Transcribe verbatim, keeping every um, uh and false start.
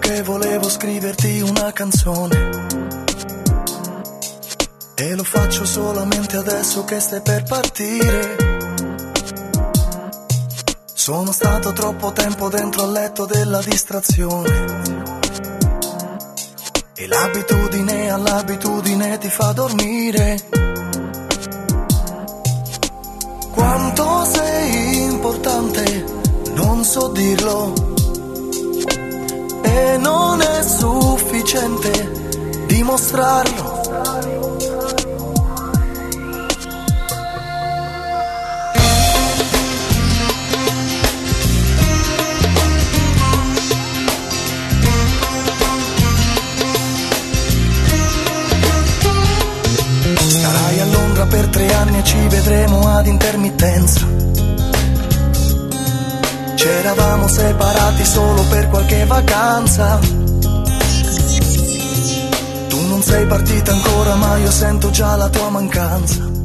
che volevo scriverti una canzone, e lo faccio solamente adesso che stai per partire. Sono stato troppo tempo dentro al letto della distrazione, e l'abitudine all'abitudine ti fa dormire. Quanto sei importante, non so dirlo, e non è sufficiente dimostrarlo. Starai a Londra per tre anni e ci vedremo ad intermittenza. C'eravamo separati solo per qualche vacanza. Tu non sei partita ancora, ma io sento già la tua mancanza.